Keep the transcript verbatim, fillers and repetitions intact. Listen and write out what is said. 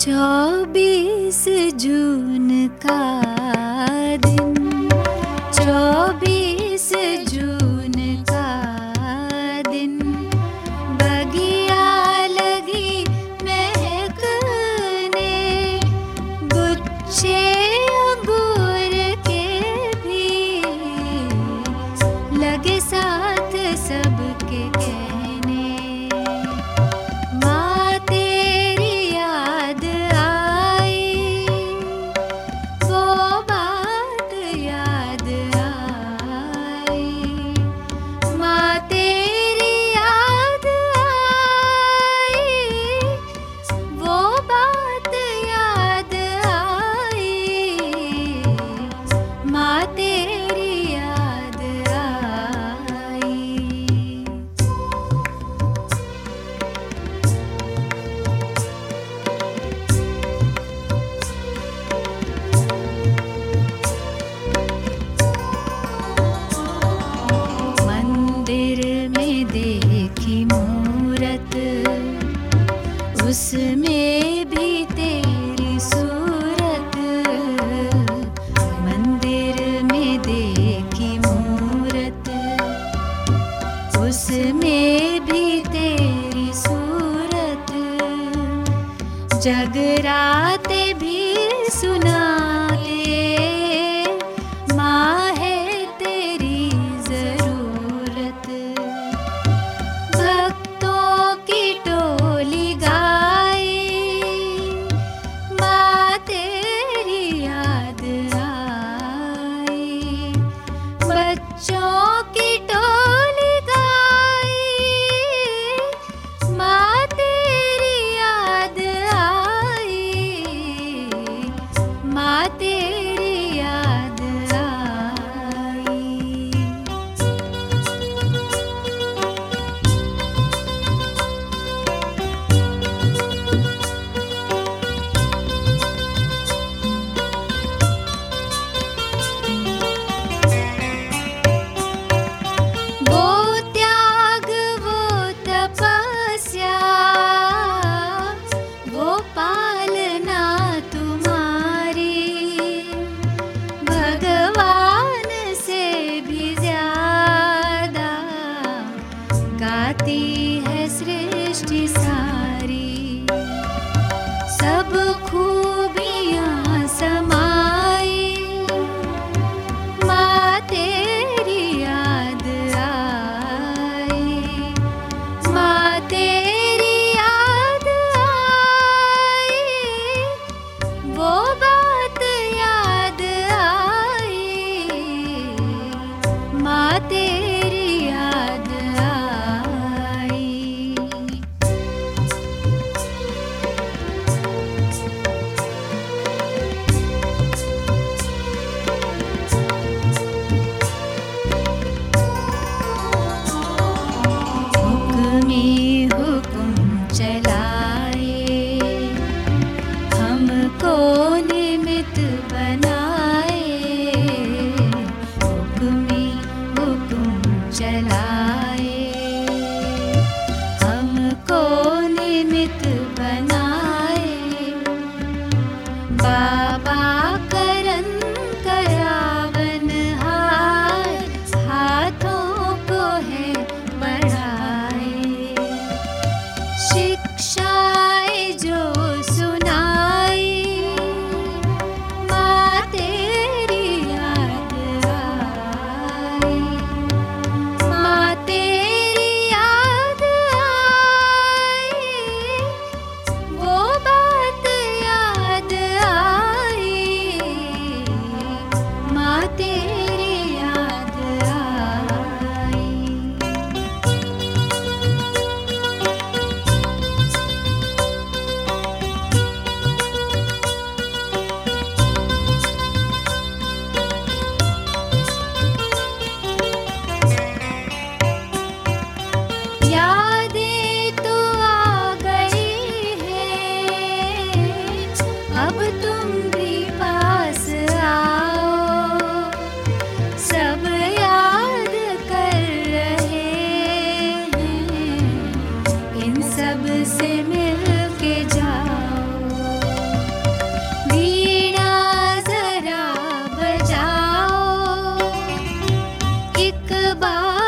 चौबीस जून का दिन, चौबीस जून का दिन, बगिया लगी महकने, गुच्छे अंगूर के भी लगे साथ सबके कहने। माँ तेरी याद आई, वो बात याद आई। माँ तेरी याद आई, वो बात याद आई। माँ तेरी याद आई। मंदिर में देखी मूरत, उसमें भी तेरी सूरत। मंदिर में देखी मूरत, उसमें भी तेरी सूरत। जगराते भी सुनाते, माँ है तेरी जरूरत। भक्तों की टोली गाए, माँ तेरी याद आई। बच्चों की टोली गाए, माँ तेरी याद आई। माँ तेरी याद आई। वो त्याग, वो तपस्या, वो पालना तुम्हारी, भगवान से भी ज्यादा गाती है सृष्टि सारी। सब खूबियाँ समाई, माँ तेरी याद आई। माँ तेरी याद आई, वो बात याद आई। माँ तेरी याद आई। हुक्मी हुक्म चलाए, हमको निमित्त बनाए। हुक्मी हुक्म चलाए, हमको निमित्त बनाए। बाबा करन करावन हार, हाथों को है बढ़ाए। शिक्षाएं जो सुनाई, माँ तेरी याद आई। माँ एक बार